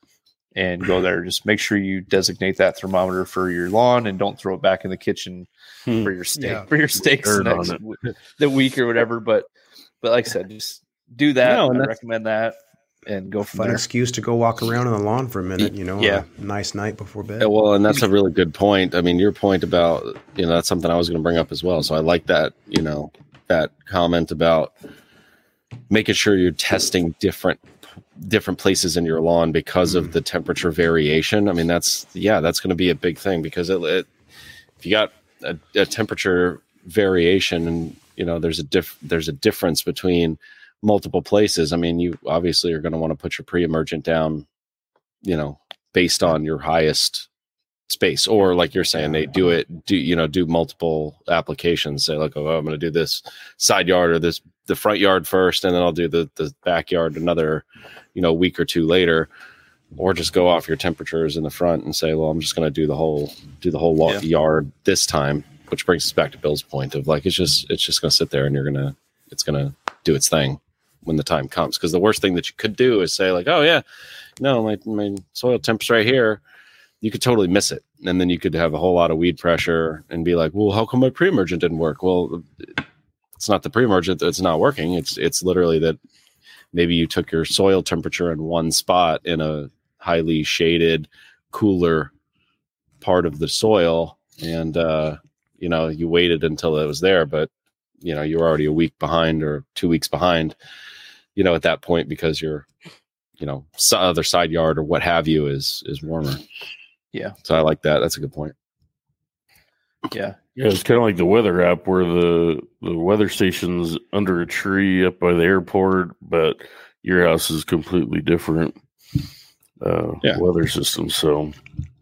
and go there. Just make sure you designate that thermometer for your lawn and don't throw it back in the kitchen for your steak, for your steaks the week or whatever. But like I said, just do that. I recommend that and go from there. Excuse to go walk around on the lawn for a minute, a nice night before bed. Yeah, well, and that's a really good point. I mean, your point about, that's something I was going to bring up as well. So I like that, that comment about making sure you're testing different places in your lawn because of the temperature variation. I mean, that's going to be a big thing because if you got a temperature variation and, there's a difference between multiple places. I mean, you obviously are going to want to put your pre-emergent down, based on your highest space, or like you're saying, they do multiple applications. Say like, I'm going to do this side yard or the front yard first, and then I'll do the backyard another, week or two later, or just go off your temperatures in the front and say, well, I'm just going to do the whole yard this time, which brings us back to Bill's point of like, it's just going to sit there and it's going to do its thing when the time comes. Because the worst thing that you could do is say like, oh yeah, no, my soil temp's right here. You could totally miss it. And then you could have a whole lot of weed pressure and be like, well, how come my pre-emergent didn't work? Well, it's not the pre-emergent that's not working. It's literally that maybe you took your soil temperature in one spot in a highly shaded, cooler part of the soil. And, you waited until it was there, but you're already a week behind or 2 weeks behind, at that point, because your, other side yard or what have you is warmer. Yeah. So I like that. That's a good point. Yeah. Yeah. It's kind of like the weather app where the weather station's under a tree up by the airport, but your house is completely different weather system. So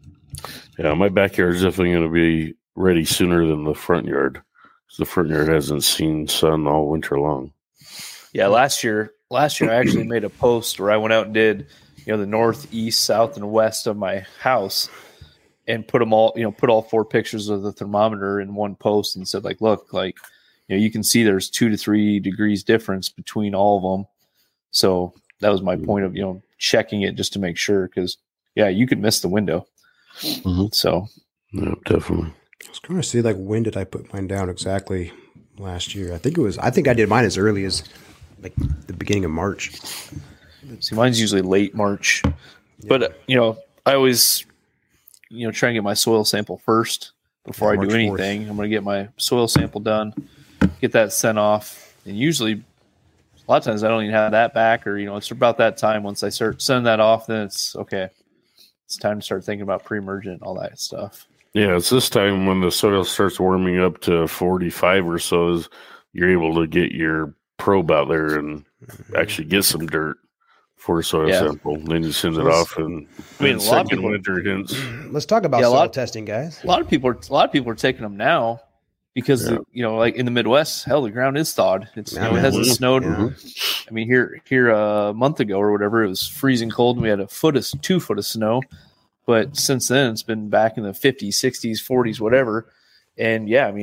yeah, my backyard is definitely going to be ready sooner than the front yard. The front yard hasn't seen sun all winter long. Yeah, last year I actually made a post where I went out and did, the north, east, south, and west of my house, and put them all, put all 4 pictures of the thermometer in one post and said, like, look, like, you can see there's 2 to 3 degrees difference between all of them. So that was my point of, checking it just to make sure, because you could miss the window. Mm-hmm. So yeah, definitely. I was going to see, like, when did I put mine down exactly last year? I think I did mine as early as like the beginning of March. See, mine's usually late March, but I always, try and get my soil sample first before I do anything. 4th. I'm going to get my soil sample done, get that sent off. And usually a lot of times I don't even have that back, or, it's about that time. Once I start sending that off, then it's okay. It's time to start thinking about pre-emergent and all that stuff. Yeah, it's this time when the soil starts warming up to 45 or so, you're able to get your probe out there and actually get some dirt for a soil sample. Then you send it off, and a lot of people, winter hits. Let's talk about soil testing, guys. A lot of people are taking them now because like in the Midwest, hell, the ground is thawed. It's it hasn't snowed. Yeah. I mean, here a month ago or whatever, it was freezing cold, and we had 2 foot of snow. But since then, it's been back in the 50s, 60s, 40s, whatever. And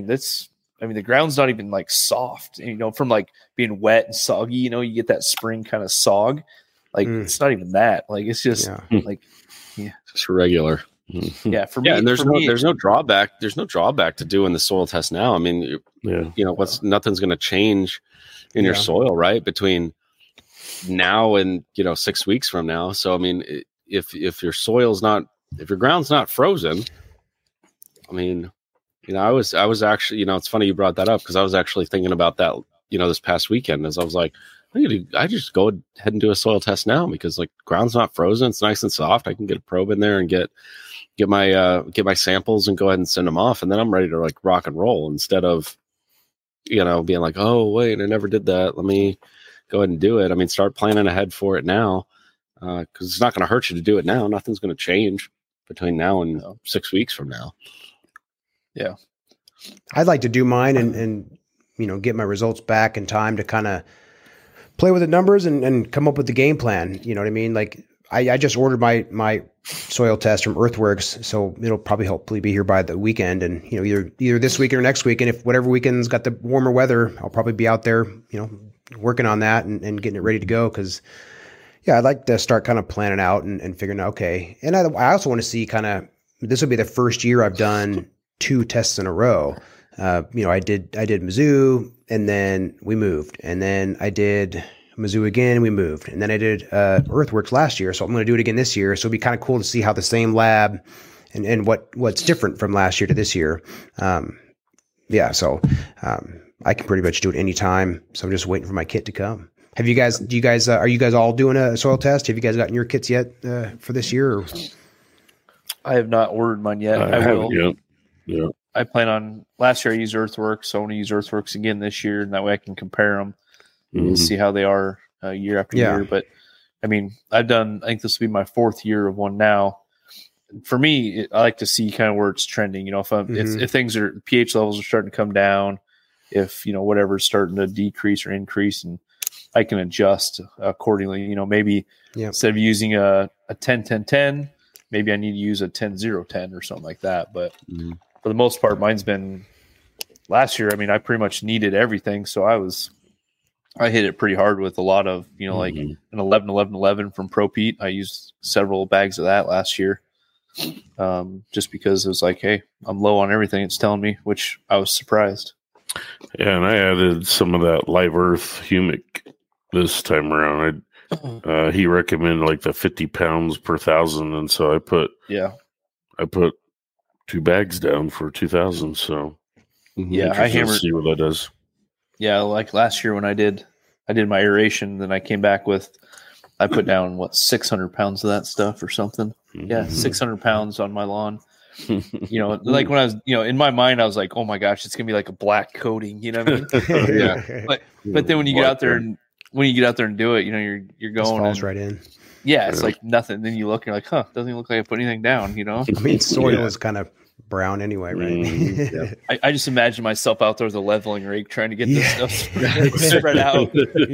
the ground's not even like soft, from like being wet and soggy, you get that spring kind of sog. Like it's not even that. Like it's just just regular. Yeah. For me, and there's no drawback. There's no drawback to doing the soil test now. I mean, nothing's going to change in your soil, right? Between now and 6 weeks from now. So I mean, if your soil's not, if your ground's not frozen, I mean, I was actually, it's funny you brought that up, because I was actually thinking about that, this past weekend, as I was like, I just go ahead and do a soil test now, because like ground's not frozen, it's nice and soft. I can get a probe in there and get my samples and go ahead and send them off, and then I'm ready to like rock and roll, instead of being like, oh wait, I never did that, let me go ahead and do it. I mean, start planning ahead for it now, because it's not going to hurt you to do it now. Nothing's going to change between now and 6 weeks from now. Yeah. I'd like to do mine and get my results back in time to kind of play with the numbers and come up with the game plan. You know what I mean? Like I just ordered my soil test from Earthworks, so it'll probably hopefully be here by the weekend, and either this weekend or next weekend. If whatever weekend's got the warmer weather, I'll probably be out there, working on that and getting it ready to go, because I'd like to start kind of planning out and figuring out, okay. And I also want to see this will be the first year I've done 2 tests in a row. I did Mizzou, and then we moved, and then I did Mizzou again, and we moved, and then I did Earthworks last year. So I'm going to do it again this year. So it'll be kind of cool to see how the same lab and what's different from last year to this year. So I can pretty much do it anytime. So I'm just waiting for my kit to come. Are you guys all doing a soil test? Have you guys gotten your kits yet for this year? Or? I have not ordered mine yet. I will. Yeah. I plan on, last year I used Earthworks, so I want to use Earthworks again this year, and that way I can compare them and see how they are year after year. But I mean, I think this will be my 4th year of one now. For me, I like to see kind of where it's trending. If things are, pH levels are starting to come down, if whatever's starting to decrease or increase, and I can adjust accordingly. Maybe instead of using a 10-10-10, maybe I need to use a 10-0-10 or something like that. But for the most part, mine's been last year. I mean, I pretty much needed everything, so I hit it pretty hard with a lot of like an 11-11-11 from ProPete. I used several bags of that last year. Just because it was like, hey, I'm low on everything it's telling me, which I was surprised. Yeah, and I added some of that Live Earth humic this time around. He recommended like the 50 pounds per 1,000, and so I put 2 bags down for 2,000. So I hammered. See what that does. Yeah, like last year when I did my aeration, then I came back with, I put down 600 pounds of that stuff or something. Yeah, 600 pounds on my lawn. Like when I was, in my mind, I was like, oh my gosh, it's gonna be like a black coating. You know what I mean? Yeah. But then when you get out there and do it, you're going, falls right in. Yeah, it's like nothing. Then you look and you're like, doesn't even look like I put anything down. I mean, soil is kind of brown anyway, right? I just imagine myself out there with a leveling rake trying to get this stuff spread out.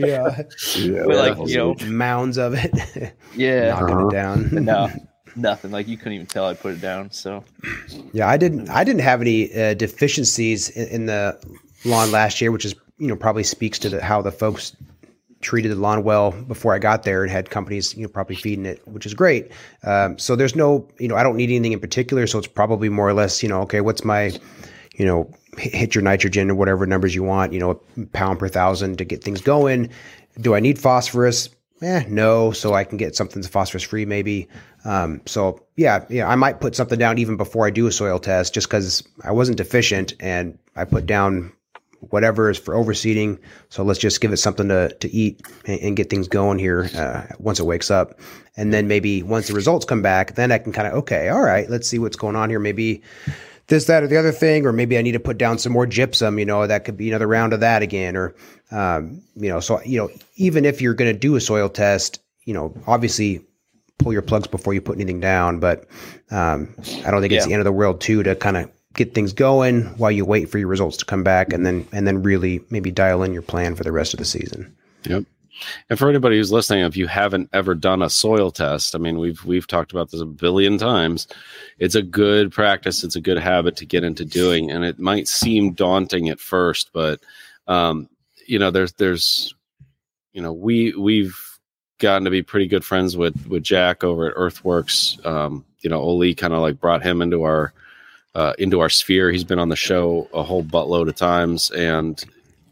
With mounds of it. Knocking it down. No, nothing. Like you couldn't even tell I put it down. So I didn't have any deficiencies in the lawn last year, which is probably speaks to how the folks treated the lawn well before I got there and had companies, probably feeding it, which is great. So there's no, I don't need anything in particular. So it's probably more or less, okay, what's my, hit your nitrogen or whatever numbers you want, a pound per 1,000 to get things going. Do I need phosphorus? No. So I can get something that's phosphorus free maybe. I might put something down even before I do a soil test, just because I wasn't deficient and I put down whatever is for overseeding. So let's just give it something to eat and get things going here once it wakes up. And then maybe once the results come back, then I can kind of, okay, all right, let's see what's going on here. Maybe this, that, or the other thing, or maybe I need to put down some more gypsum, that could be another round of that again. Or, even if you're going to do a soil test, obviously pull your plugs before you put anything down. But I don't think it's the end of the world too, to kind of get things going while you wait for your results to come back, and then really maybe dial in your plan for the rest of the season. Yep. And for anybody who's listening, if you haven't ever done a soil test, I mean, we've talked about this a billion times. It's a good practice. It's a good habit to get into doing, and it might seem daunting at first, but we've gotten to be pretty good friends with Jack over at Earthworks. Oli kind of like brought him into our sphere. He's been on the show a whole buttload of times, and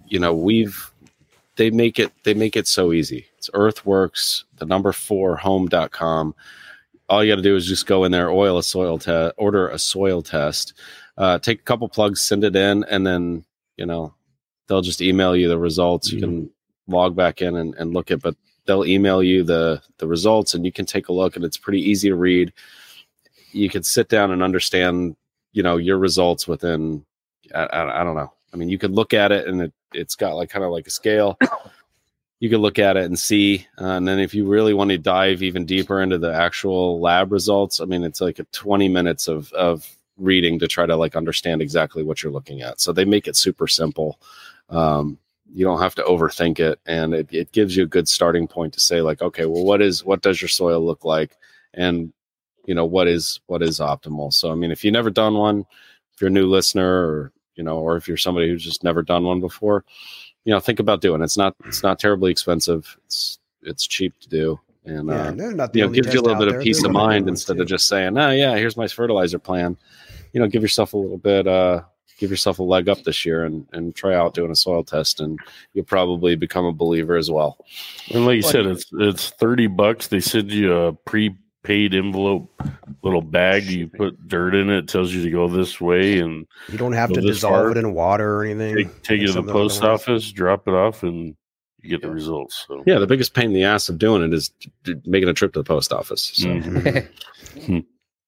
they make it so easy. It's Earthworks, the number 4 home.com. All you got to do is just go in there, order a soil test, take a couple plugs, send it in, and then they'll just email you the results. You can log back in and look at, but they'll email you the results, and you can take a look, and it's pretty easy to read. You can sit down and understand your results within, I don't know. I mean, you could look at it and it's got like kind of like a scale. You could look at it and see. And then if you really want to dive even deeper into the actual lab results, I mean, it's like 20 minutes of reading to try to like understand exactly what you're looking at. So they make it super simple. You don't have to overthink it. And it gives you a good starting point to say like, okay, well, what does your soil look like? And what is optimal. So, I mean, if you've never done one, if you're a new listener or if you're somebody who's just never done one before, think about doing it. It's not terribly expensive. It's cheap to do. and gives you a little bit of peace of mind instead of just saying, "Oh yeah, here's my fertilizer plan." Give yourself a little bit, give yourself a leg up this year and try out doing a soil test, and you'll probably become a believer as well. And like you said, it's $30. They send you a prepaid envelope, little bag. You put dirt in it. Tells you to go this way, and you don't have to dissolve it in water or anything. Take it to the post office, drop it off, and you get the results. So yeah, the biggest pain in the ass of doing it is making a trip to the post office. So. Mm-hmm.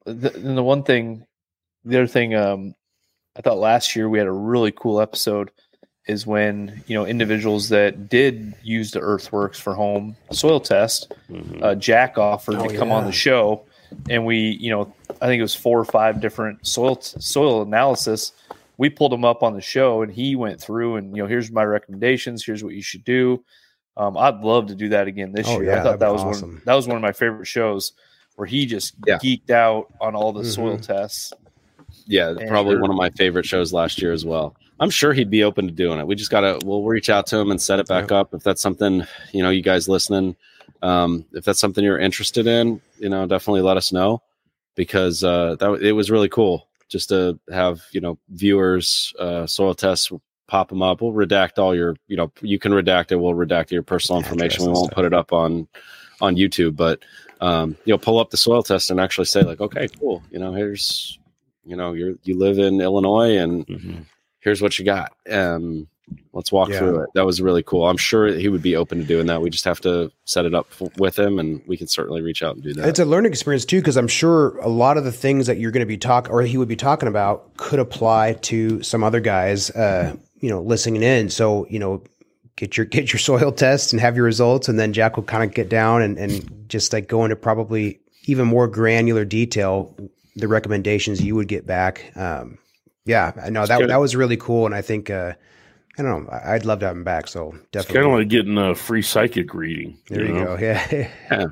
The other thing, I thought last year we had a really cool episode is when, individuals that did use the Earthworks for home soil test, Jack offered to come on the show, and we, I think it was 4 or 5 different soil analysis. We pulled him up on the show, and he went through and, here's my recommendations. Here's what you should do. I'd love to do that again this year. I thought that was awesome. That was one of my favorite shows where he just geeked out on all the soil tests. Yeah, probably one of my favorite shows last year as well. I'm sure he'd be open to doing it. We just we'll reach out to him and set it back up. If that's something, you guys listening, if that's something you're interested in, definitely let us know, because it was really cool just to have, viewers, soil tests, pop them up. We'll redact all your, you can redact it. We'll redact your personal information. We won't put it up on YouTube, but, pull up the soil test and actually say like, okay, cool. Here's, you live in Illinois and here's what you got. Let's walk through it. That was really cool. I'm sure he would be open to doing that. We just have to set it up with him, and we can certainly reach out and do that. It's a learning experience too, because I'm sure a lot of the things that you're going to be he would be talking about could apply to some other guys, listening in. So, get your soil test and have your results, and then Jack will kind of get down and just like go into probably even more granular detail, the recommendations you would get back. I know that was really cool. And I think, I don't know, I'd love to have him back. So definitely. It's kind of like getting a free psychic reading. There you go. Yeah.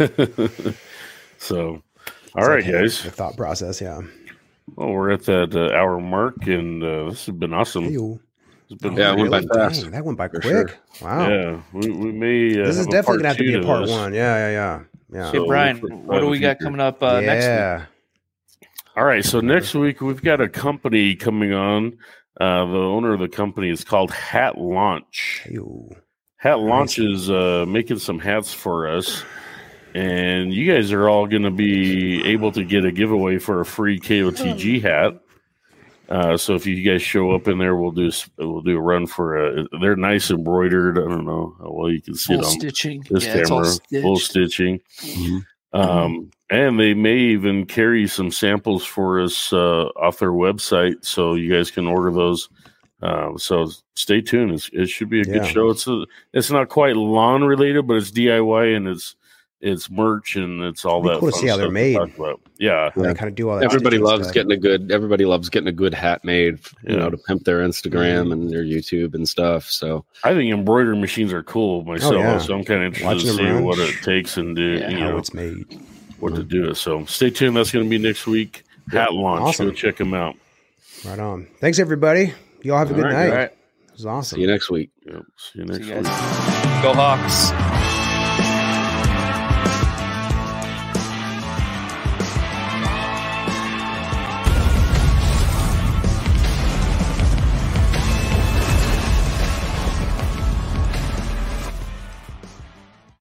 So, all right, guys. The thought process. Yeah. Well, we're at that hour mark, and this has been awesome. It went by fast. Dang, that went by quick. Sure. Wow. Yeah. We may, this is definitely going to have to be a part 1. Yeah. Hey, Brian, what do we got coming up next week? All right, so next week we've got a company coming on. The owner of the company is called Hat Launch. Hat Launch is making some hats for us, and you guys are all going to be able to get a giveaway for a free KOTG hat. So if you guys show up in there, we'll do a run for they're nice embroidered. I don't know how well you can see it on this camera. Full stitching. Mm-hmm. And they may even carry some samples for us off their website, so you guys can order those. So stay tuned. It should be a good show. It's not quite lawn related, but it's DIY and it's merch and it's all that. Cool to see how they're made. Yeah, they kind of do all that. Everybody loves getting a good hat made, to pimp their Instagram and their YouTube and stuff. So I think embroidery machines are cool myself. So I'm kind of interested to see what it takes and how it's made. What to do. So stay tuned. That's going to be next week. Hat Launch. Awesome. Go check them out. Right on. Thanks, everybody. You all have a good night. All right. It was awesome. See you next week. Yep. See you next week. Go Hawks.